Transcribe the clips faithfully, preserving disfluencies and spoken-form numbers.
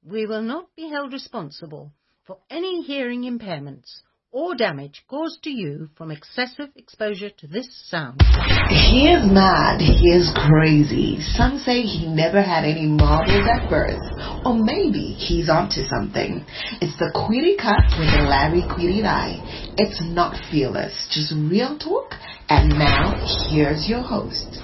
We will not be held responsible for any hearing impairments or damage caused to you from excessive exposure to this sound. He is mad. He is crazy. Some say he never had any marbles at birth. Or maybe he's onto something. It's the Query Cut with the Larry Query Eye. It's not fearless, just real talk. And now, here's your host.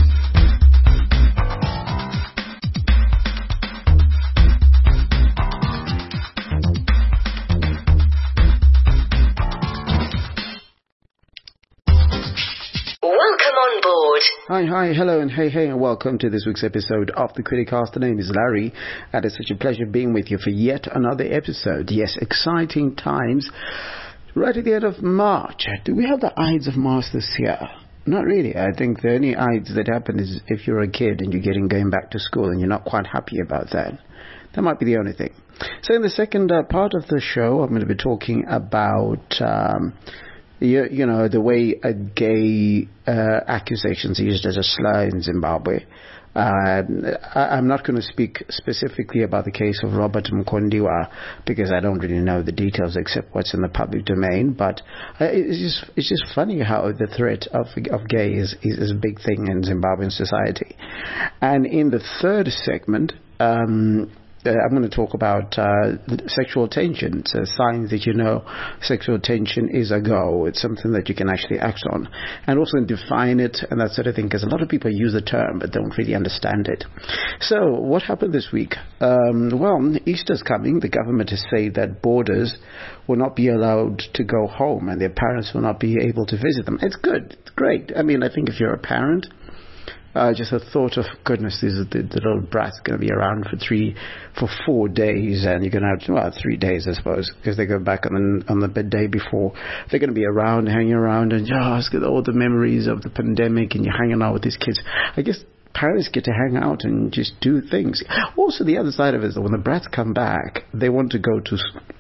On board. Hi, hi, hello, and hey, hey, and welcome to this week's episode of the Criticast. The name is Larry, and it's such a pleasure being with you for yet another episode. Yes, exciting times. Right at the end of March. Do we have the Ides of March this year? Not really. I think the only Ides that happen is if you're a kid and you're getting going back to school and you're not quite happy about that. That might be the only thing. So in the second uh, part of the show, I'm going to be talking about... Um, You, you know, the way a gay uh, accusations are used as a slur in Zimbabwe. Uh, I, I'm not going to speak specifically about the case of Robert Mkondiwa because I don't really know the details except what's in the public domain. But uh, it's just it's just funny how the threat of of gay is, is, is a big thing in Zimbabwean society. And in the third segment, um, Uh, I'm going to talk about uh, sexual tension. It's a sign that you know sexual tension is a go. It's something that you can actually act on. And also define it and that sort of thing, because a lot of people use the term but don't really understand it. So, what happened this week? Um, well, Easter's coming. The government has said that boarders will not be allowed to go home and their parents will not be able to visit them. It's good. It's great. I mean, I think if you're a parent... Uh, just a thought of, goodness, this is the, the little brat's going to be around for three, for four days, and you're going to have, well, three days, I suppose, because they go back on the, on the day before. They're going to be around, hanging around, and just get all the memories of the pandemic, and you're hanging out with these kids. I guess parents get to hang out and just do things. Also, the other side of it is that when the brats come back, they want to go to...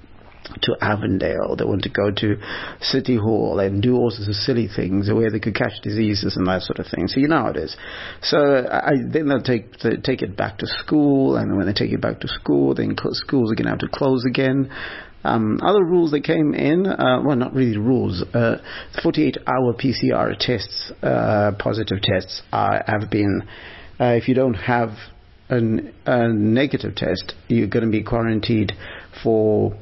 to Avondale, they want to go to City Hall and do all sorts of silly things where they could catch diseases and that sort of thing. So you know how it is. So I, then they'll take they take it back to school, and when they take it back to school, then schools are going to have to close again. Um, other rules that came in, uh, well, not really rules, uh, forty-eight hour P C R tests, uh, positive tests, are, have been, uh, if you don't have an, a negative test, you're going to be quarantined for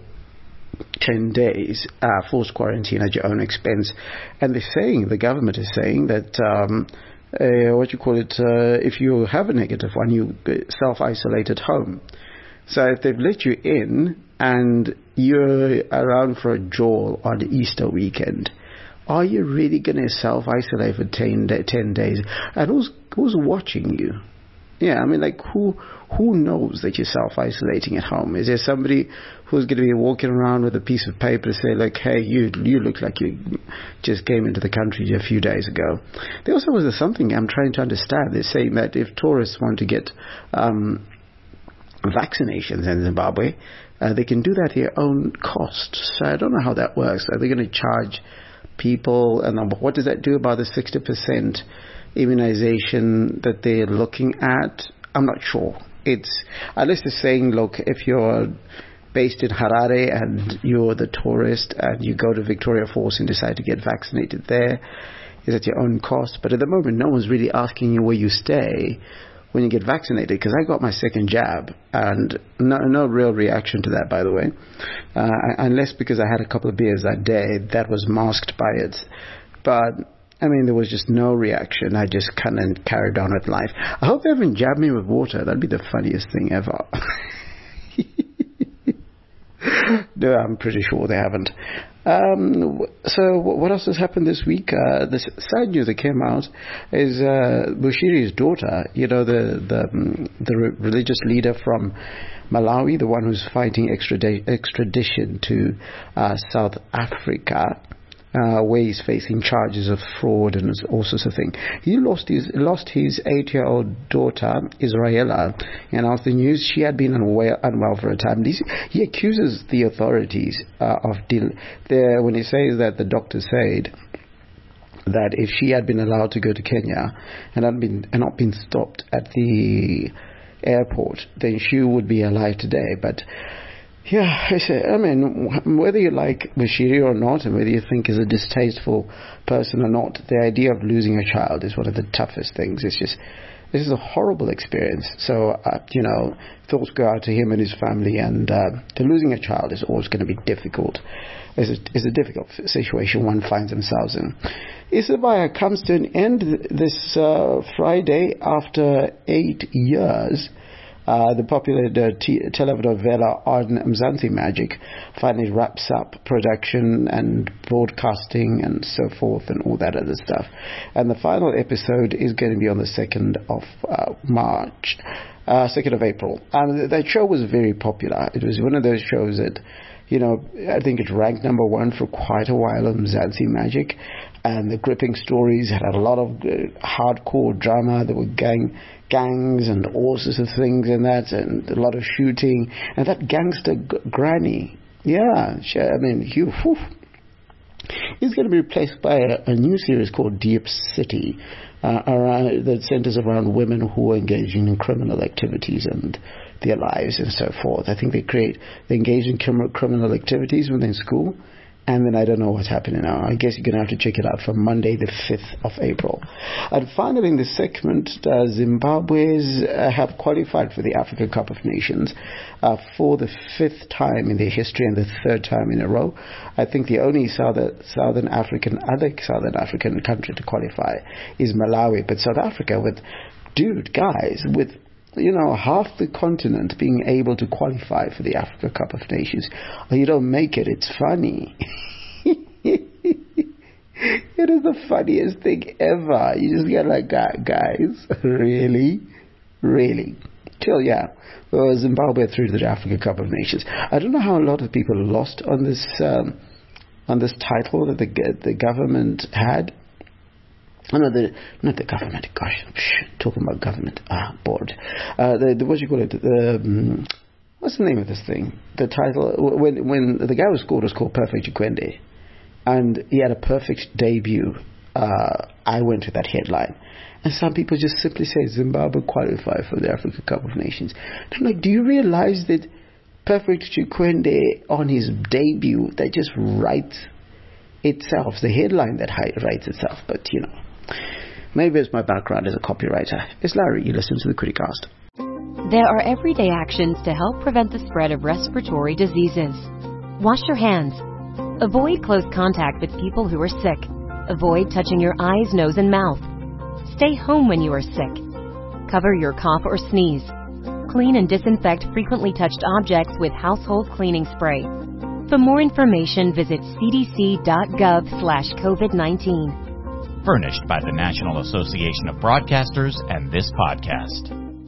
ten days, uh, forced quarantine at your own expense. And they're saying, the government is saying that, um, uh, what you call it, uh, if you have a negative one, you self-isolate at home. So if they've let you in and you're around for a jaw on Easter weekend, are you really going to self-isolate for ten, ten days? And who's, who's watching you? Yeah, I mean, like, who who knows that you're self-isolating at home? Is there somebody who's going to be walking around with a piece of paper to say, like, hey, you you look like you just came into the country a few days ago? There also was something I'm trying to understand. They're saying that if tourists want to get um, vaccinations in Zimbabwe, uh, they can do that at their own cost. So I don't know how that works. Are they going to charge people? And what does that do about the sixty percent immunization that they're looking at? I'm not sure. It's unless they're saying, look, if you're based in Harare and you're the tourist and you go to Victoria Falls and decide to get vaccinated there, is at your own cost. But at the moment, no one's really asking you where you stay when you get vaccinated, because I got my second jab and no, no real reaction to that, by the way, uh, unless because I had a couple of beers that day that was masked by it. But I mean, there was just no reaction. I just kind of carried on with life. I hope they haven't jabbed me with water. That'd be the funniest thing ever. No, I'm pretty sure they haven't. Um, so what else has happened this week? Uh, the sad news that came out is uh, Bushiri's daughter, you know, the the, the religious leader from Malawi, the one who's fighting extradi- extradition to uh, South Africa, uh, where he's facing charges of fraud and all sorts of things. He lost his lost his eight-year-old daughter, Israela, and after the news, she had been unwell, unwell for a time. He, he accuses the authorities uh, of deal. The, when he says that the doctor said that if she had been allowed to go to Kenya and had been and not been stopped at the airport, then she would be alive today. But yeah, I say, I mean, whether you like Bushiri or not, and whether you think he's a distasteful person or not, the idea of losing a child is one of the toughest things. It's just, this is a horrible experience. So, uh, you know, thoughts go out to him and his family, and uh, to losing a child is always going to be difficult. It's a, it's a difficult situation one finds themselves in. Isabaya comes to an end this uh, Friday after eight years. Uh, the popular uh, t- telenovela on Mzansi Magic finally wraps up production and broadcasting and so forth and all that other stuff. And the final episode is going to be on the second of uh, March, uh, second of April. And that show was very popular. It was one of those shows that, you know, I think it ranked number one for quite a while on Mzansi Magic. And the gripping stories had a lot of uh, hardcore drama. There were gang gangs and all sorts of things in that, and a lot of shooting. And that gangster g- granny, yeah, she, I mean, Hugh, whew, is going to be replaced by a, a new series called Deep City, uh, around, that centers around women who are engaging in criminal activities and their lives and so forth. I think they create, they engage in crim- criminal activities when they're in school. And then I don't know what's happening now. I guess you're going to have to check it out from Monday, the fifth of April. And finally, in this segment, uh, Zimbabwe's uh, have qualified for the Africa Cup of Nations uh, for the fifth time in their history and the third time in a row. I think the only Southern, Southern African, other Southern African country to qualify is Malawi. But South Africa, with, dude, guys, with, you know, half the continent being able to qualify for the Africa Cup of Nations. Or you don't make it, it's funny. It is the funniest thing ever. You just get like, guys, really? Really? Till, yeah, well, Zimbabwe through to the Africa Cup of Nations. I don't know how a lot of people lost on this um, on this title that the, the government had. Oh, no, the, not the government. Gosh, psh, talking about government. Ah, bored. Uh, the, the what do you call it? The, um, what's the name of this thing? The title when when the guy who scored was called Perfect Chikwende, and he had a perfect debut. Uh, I went to that headline, and some people just simply say Zimbabwe qualified for the Africa Cup of Nations. And I'm like, do you realize that Perfect Chikwende on his debut, that just writes itself, the headline that writes itself? But you know. Maybe it's my background as a copywriter. It's Larry. You listen to the Criticast. There are everyday actions to help prevent the spread of respiratory diseases. Wash your hands. Avoid close contact with people who are sick. Avoid touching your eyes, nose, and mouth. Stay home when you are sick. Cover your cough or sneeze. Clean and disinfect frequently touched objects with household cleaning spray. For more information, visit c d c dot gov slash covid nineteen. Furnished by the National Association of Broadcasters and this podcast.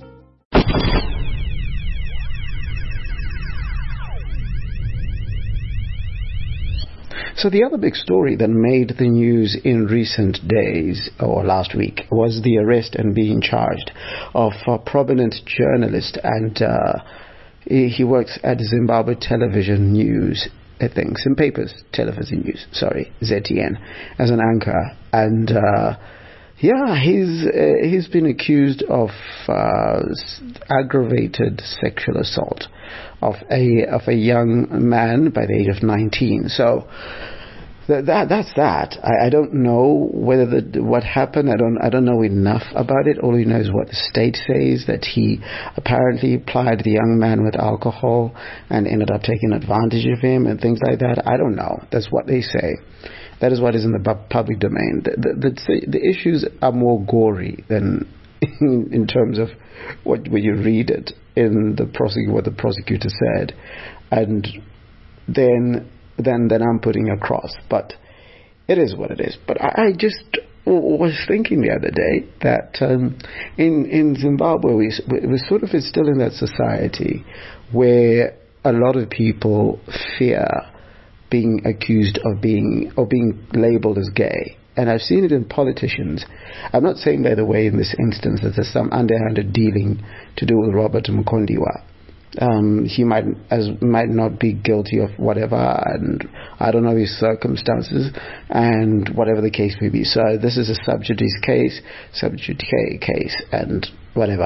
So the other big story that made the news in recent days, or last week, was the arrest and being charged of a prominent journalist, and uh, he, he works at Zimbabwe Television News, I think, some papers, television news, sorry, Z T N, as an anchor. And, uh, yeah, he's uh, he's been accused of uh, aggravated sexual assault of a of a young man by the age of nineteen. So th- that that's that. I, I don't know whether the, what happened. I don't I don't know enough about it. All we know is what the state says, that he apparently plied the young man with alcohol and ended up taking advantage of him and things like that. I don't know. That's what they say. That is what is in the public domain. The, the, the, the issues are more gory than in, in terms of what when you read it in the prosec- what the prosecutor said, and then then then I'm putting across. But it is what it is. But I, I just was thinking the other day that um, in in Zimbabwe we we sort of is still in that society where a lot of people fear being accused of being or being labeled as gay. And I've seen it in politicians. I'm not saying, by the way, in this instance that there's some underhanded dealing to do with Robert Mukondiwa. Um, he might as might not be guilty of whatever, and I don't know his circumstances, and whatever the case may be. So this is a sub judice case, sub judice case, and whatever.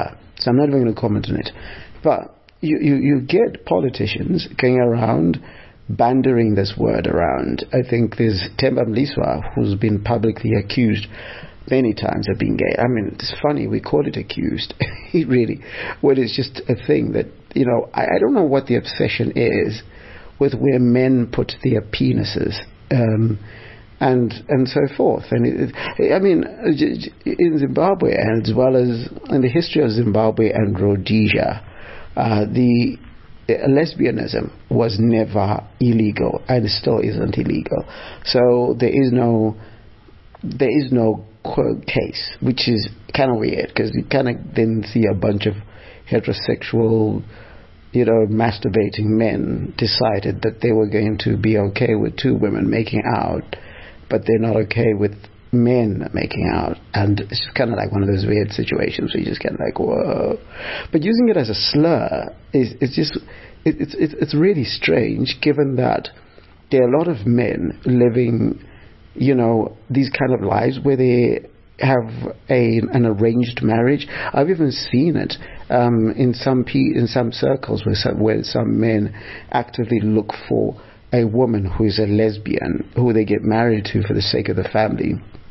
So I'm not even going to comment on it. But you, you, you get politicians going around bandering this word around. I think there's Themba Mliswa, who's been publicly accused many times of being gay. I mean, it's funny, we call it accused. It really, well, it's just a thing that, you know, I, I don't know what the obsession is with where men put their penises, um, and and so forth. And it, it, I mean, in Zimbabwe, and as well as in the history of Zimbabwe and Rhodesia, uh, the lesbianism was never illegal, and still isn't illegal. So there is no there is no case, which is kind of weird, because you kind of then see a bunch of heterosexual, you know, masturbating men decided that they were going to be okay with two women making out, but they're not okay with men making out. And it's just kind of like one of those weird situations where you just get like, whoa. But using it as a slur is it's just it, it's it's it's really strange, given that there are a lot of men living, you know, these kind of lives where they have a an arranged marriage. I've even seen it um, in some pe- in some circles where some, where some men actively look for a woman who is a lesbian, who they get married to for the sake of the family,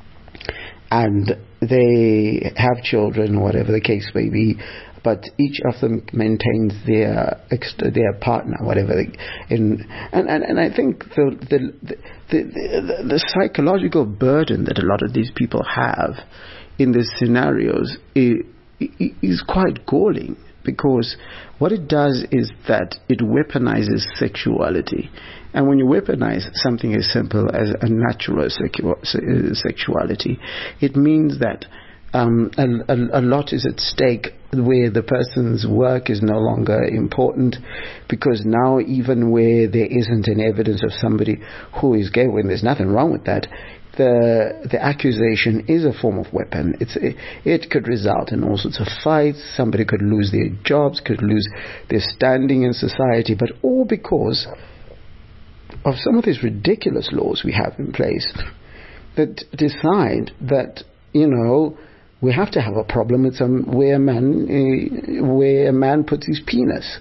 and they have children, whatever the case may be. But each of them maintains their their partner, whatever. They, in, and, and and I think the the, the the the psychological burden that a lot of these people have in these scenarios is, is quite galling, because what it does is that it weaponizes sexuality. And when you weaponize something as simple as a natural sexu- sexuality, it means that Um, a, a, a lot is at stake, where the person's work is no longer important, because now even where there isn't an evidence of somebody who is gay, when there's nothing wrong with that, the the accusation is a form of weapon. It's it, it could result in all sorts of fights. Somebody could lose their jobs, could lose their standing in society, but all because of some of these ridiculous laws we have in place that decide that, you know, we have to have a problem with some where a man uh, where a man puts his penis,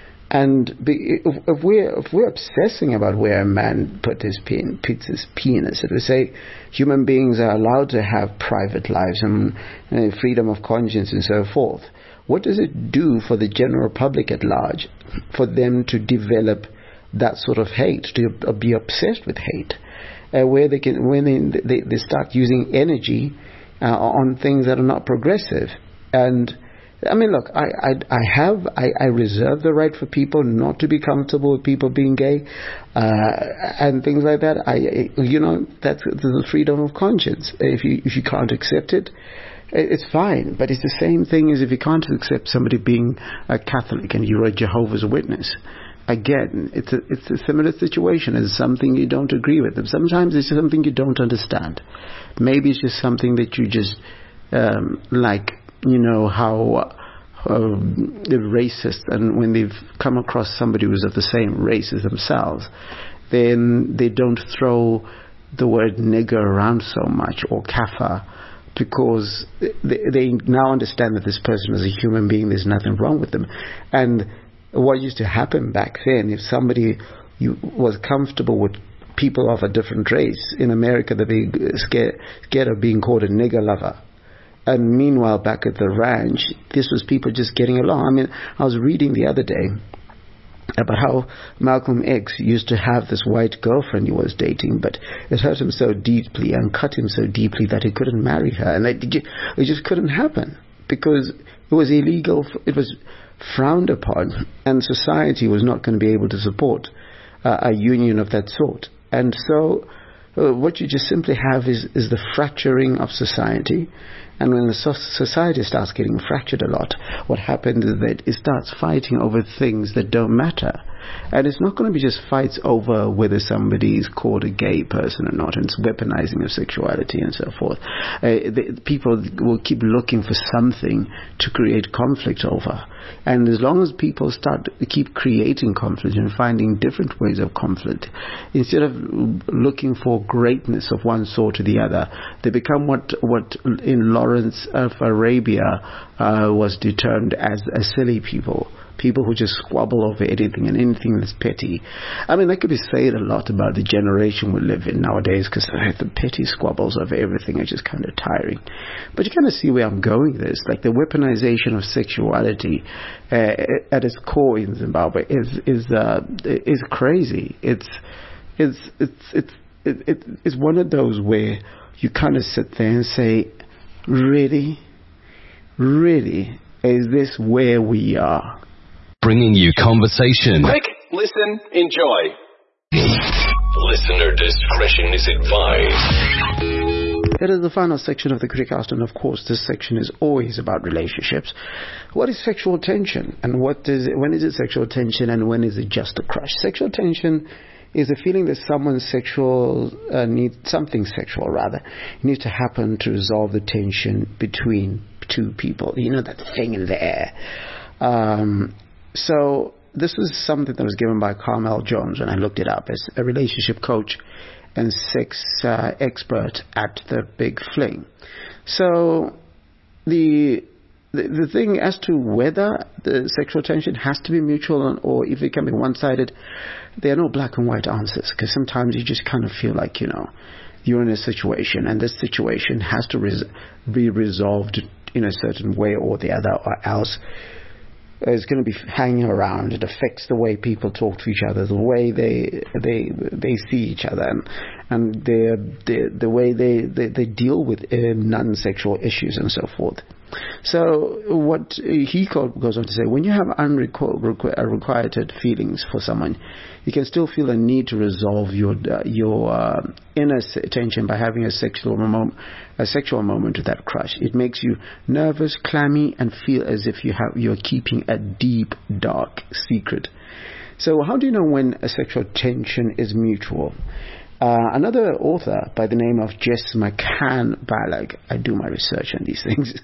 and be, if, if we're if we're obsessing about where a man put his pen, puts his penis, if we say human beings are allowed to have private lives and uh, freedom of conscience and so forth, what does it do for the general public at large for them to develop that sort of hate, to be obsessed with hate, uh, where they can when they, they they start using energy Uh, on things that are not progressive? And I mean, look, I I, I have I, I reserve the right for people not to be comfortable with people being gay uh, and things like that. I you know that's the freedom of conscience. If you if you can't accept it, it's fine. But it's the same thing as if you can't accept somebody being a Catholic and you're a Jehovah's Witness. Again, it's a, it's a similar situation as something you don't agree with. Sometimes it's something you don't understand. Maybe it's just something that you just, um, like, you know, how uh, the racist, and when they've come across somebody who's of the same race as themselves, then they don't throw the word nigger around so much, or kafir, because they, they now understand that this person is a human being, there's nothing wrong with them. And what used to happen back then, if somebody you, was comfortable with people of a different race in America, they'd be scared, scared of being called a nigger lover. And meanwhile, back at the ranch, this was people just getting along. I mean, I was reading the other day about how Malcolm X used to have this white girlfriend he was dating, but it hurt him so deeply and cut him so deeply that he couldn't marry her. And it, it just couldn't happen, because it was illegal. It was frowned upon, and society was not going to be able to support uh, a union of that sort. And so uh, what you just simply have is, is the fracturing of society. And when the so- society starts getting fractured a lot, what happens is that it starts fighting over things that don't matter. And it's not going to be just fights over whether somebody is called a gay person or not, and it's weaponizing of sexuality and so forth. Uh, the, people will keep looking for something to create conflict over. And as long as people start keep creating conflict and finding different ways of conflict, instead of looking for greatness of one sort or the other, they become what what in Lawrence of Arabia uh, was determined as a silly people. People who just squabble over anything and anything that's petty. I mean, that could be said a lot about the generation we live in nowadays, because the petty squabbles over everything are just kind of tiring. But you kind of see where I'm going with this. Like the weaponization of sexuality uh, at its core in Zimbabwe is is uh, is crazy. It's it's it's it's it, it's one of those where you kind of sit there and say, really, really, is this where we are? Bringing you conversation. Quick, listen, enjoy. Listener discretion is advised. It is the final section of the Criticast, and of course this section is always about relationships. What is sexual tension, and what is it, when is it sexual tension, and when is it just a crush? Sexual tension is a feeling that someone's sexual uh, needs something sexual rather needs to happen to resolve the tension between two people. You know, that thing in the air. Um, So this is something that was given by Carmel Jones when I looked it up, as a relationship coach and sex uh, expert at the Big Fling. So the, the the thing as to whether the sexual tension has to be mutual or if it can be one-sided, there are no black and white answers, because sometimes you just kind of feel like, you know, you're in a situation and this situation has to res- be resolved in a certain way or the other, or else is going to be hanging around. It affects the way people talk to each other, the way they they they see each other, and and the the, the way they, they, they deal with uh, non-sexual issues and so forth. So what he goes on to say, when you have unrequited feelings for someone, you can still feel a need to resolve your uh, your uh, inner tension by having a sexual moment, a sexual moment with that crush. It makes you nervous, clammy, and feel as if you have you're keeping a deep, dark secret. So how do you know when a sexual tension is mutual? Uh, another author by the name of Jess McCann Ballag, I do my research on these things,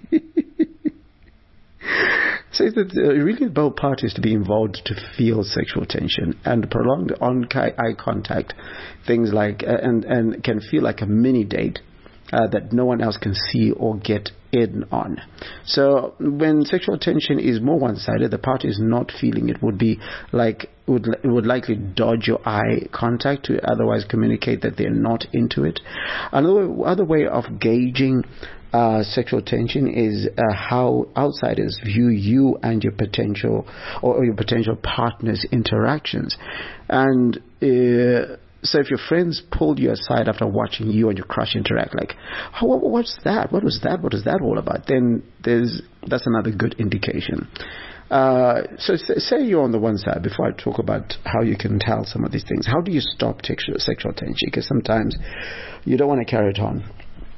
says that uh, really both parties to be involved to feel sexual tension and prolonged on-eye contact, things like, uh, and, and can feel like a mini date uh, that no one else can see or get in on. So when sexual tension is more one-sided, the party is not feeling it, would be like would would likely dodge your eye contact to otherwise communicate that they're not into it. Another other way of gauging uh, sexual tension is uh, how outsiders view you and your potential or your potential partner's interactions. And uh, so if your friends pulled you aside after watching you and your crush interact, like, oh, what, what's that? What was that? What is that all about? Then there's that's another good indication. Uh, so say you're on the one side, before I talk about how you can tell some of these things. How do you stop textual, sexual tension? Because sometimes you don't want to carry it on.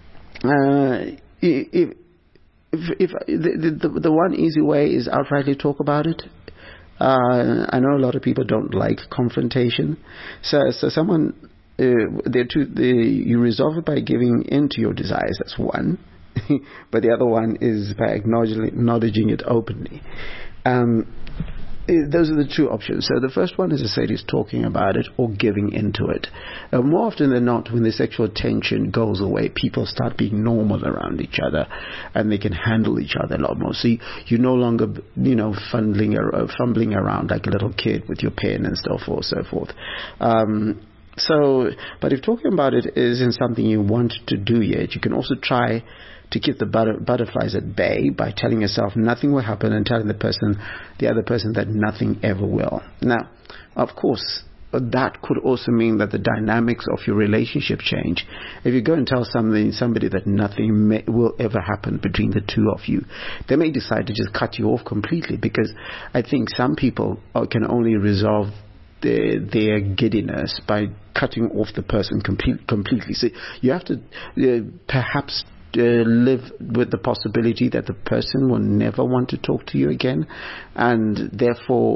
Uh, if, if, if the, the, the one easy way is outrightly talk about it. Uh, I know a lot of people don't like confrontation. So, so someone, uh, they're too, they, you resolve it by giving in to your desires. That's one. But the other one is by acknowledging, acknowledging it openly. Um, it, those are the two options. So the first one, as I said, is talking about it or giving into it. Uh, more often than not, when the sexual tension goes away, people start being normal around each other, and they can handle each other a lot more. So you, you're no longer, you know, fumbling, uh, fumbling around like a little kid with your pen and so forth, so forth. Um, so, but if talking about it isn't something you want to do yet, you can also try to keep the butter, butterflies at bay by telling yourself nothing will happen and telling the person, the other person, that nothing ever will. Now, of course, that could also mean that the dynamics of your relationship change. If you go and tell somebody, somebody that nothing may, will ever happen between the two of you, they may decide to just cut you off completely, because I think some people can only resolve their, their giddiness by cutting off the person complete, completely. So you have to uh, perhaps Uh, live with the possibility that the person will never want to talk to you again, and therefore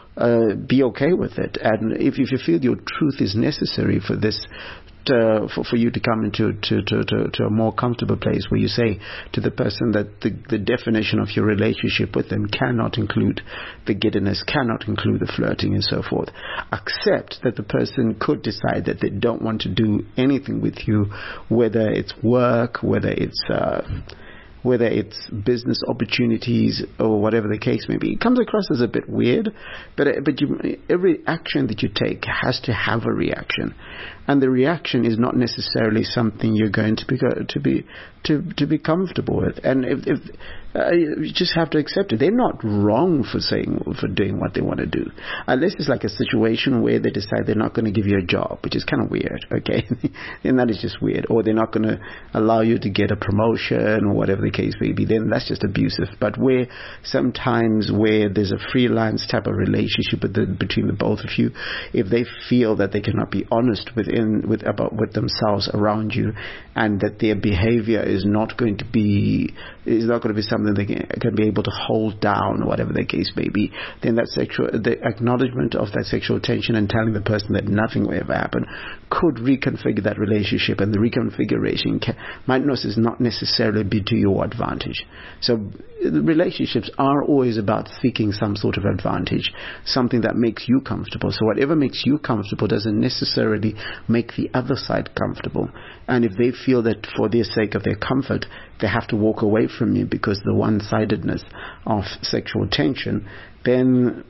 uh, be okay with it. And if, if you feel your truth is necessary for this, to, for, for you to come into to, to, to, to a more comfortable place where you say to the person that the, the definition of your relationship with them cannot include the giddiness, cannot include the flirting and so forth. Accept that the person could decide that they don't want to do anything with you, whether it's work, whether it's uh, whether it's business opportunities or whatever the case may be. It comes across as a bit weird, but but you, every action that you take has to have a reaction, and the reaction is not necessarily something you're going to be to be to to be comfortable with. And if, if uh, you just have to accept it. They're not wrong for saying for doing what they want to do, unless it's like a situation where they decide they're not going to give you a job, which is kind of weird. Okay, and that is just weird. Or they're not going to allow you to get a promotion or whatever the case may be. Then that's just abusive. But where sometimes where there's a freelance type of relationship with the, between the both of you, if they feel that they cannot be honest within with about with themselves around you, and that their behavior is not going to be is not going to be something they can, can be able to hold down, or whatever the case may be, then that sexual the acknowledgement of that sexual tension and telling the person that nothing will ever happen could reconfigure that relationship, and the reconfiguration can, might not necessarily be to your advantage. So the relationships are always about seeking some sort of advantage, something that makes you comfortable. So whatever makes you comfortable doesn't necessarily make the other side comfortable. And if they feel that for their sake of their comfort, they have to walk away from you because of the one-sidedness of sexual tension, then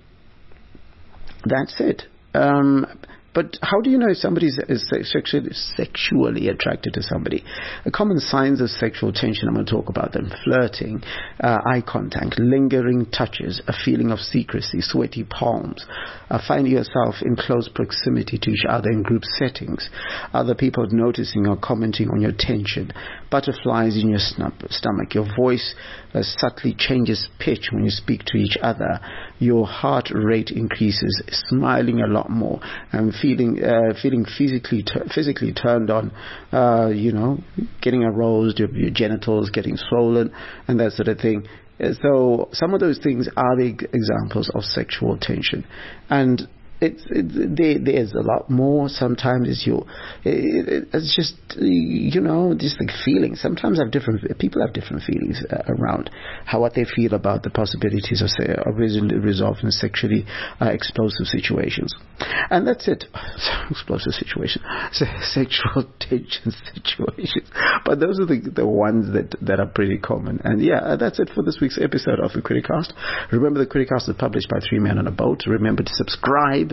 that's it. Um, But how do you know if somebody is sexually, sexually attracted to somebody? A common signs of sexual tension, I'm going to talk about them: flirting, uh, eye contact, lingering touches, a feeling of secrecy, sweaty palms, uh, finding yourself in close proximity to each other in group settings, other people noticing or commenting on your tension, butterflies in your stomach, your voice uh, subtly changes pitch when you speak to each other, your heart rate increases, smiling a lot more, and feeling uh, feeling physically t- physically turned on, uh, you know, getting aroused, your, your genitals getting swollen, and that sort of thing. So some of those things are the examples of sexual tension, and it's it, there, there's a lot more. Sometimes it's your it, it's just, you know, just like feelings. Sometimes have different people have different feelings uh, around how what they feel about the possibilities of, say, of resolving sexually uh, explosive situations. And that's it. Explosive situation, so sexual tension situations. But those are the the ones that that are pretty common. And yeah, that's it for this week's episode of the Criticast. Remember, the Criticast is published by Three Men on a Boat. Remember to subscribe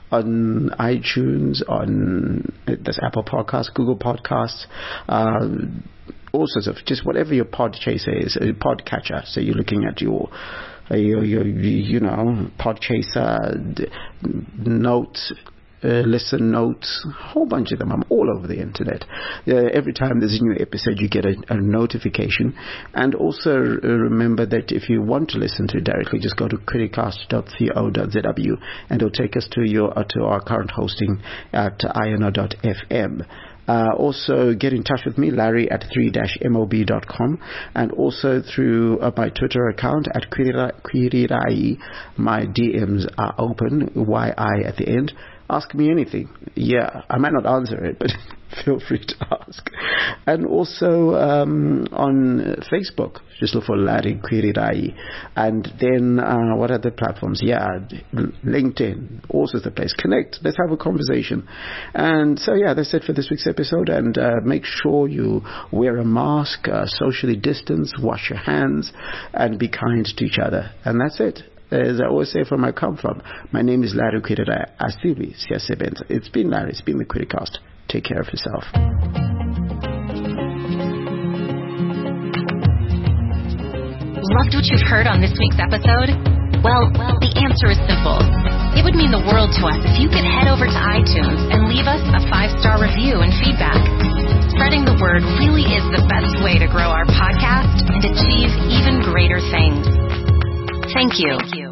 on iTunes, on this Apple Podcasts, Google Podcasts, uh, all sorts of, just whatever your podchaser is, a podcatcher. So you're looking at your, uh, your, your you know, podchaser, notes, Uh, listen notes, a whole bunch of them. I'm all over the internet. Uh, every time there's a new episode, you get a, a notification. And also uh, remember that if you want to listen to it directly, just go to criticast dot co dot z w and it'll take us to your uh, to our current hosting at i n o dot f m. Uh, also, get in touch with me, Larry, at three dash mob dot com, and also through uh, my Twitter account at Quirirai. My D Ms are open, Y I at the end. Ask me anything. Yeah, I might not answer it, but feel free to ask. And also um, on Facebook, just look for Larry Quirirai. And then uh, what other platforms? Yeah, LinkedIn, all sorts of places. Connect. Let's have a conversation. And so yeah, that's it for this week's episode. And uh, make sure you wear a mask, uh, socially distance, wash your hands, and be kind to each other. And that's it. As I always say, from where I come from, my name is Larry Quirirai. Asibi Siasebent. It's been Larry. It's been the Criticast. Take care of yourself. Loved what you've heard on this week's episode? Well, well, the answer is simple. It would mean the world to us if you could head over to iTunes and leave us a five-star review and feedback. Spreading the word really is the best way to grow our podcast and achieve even greater things. Thank you. Thank you.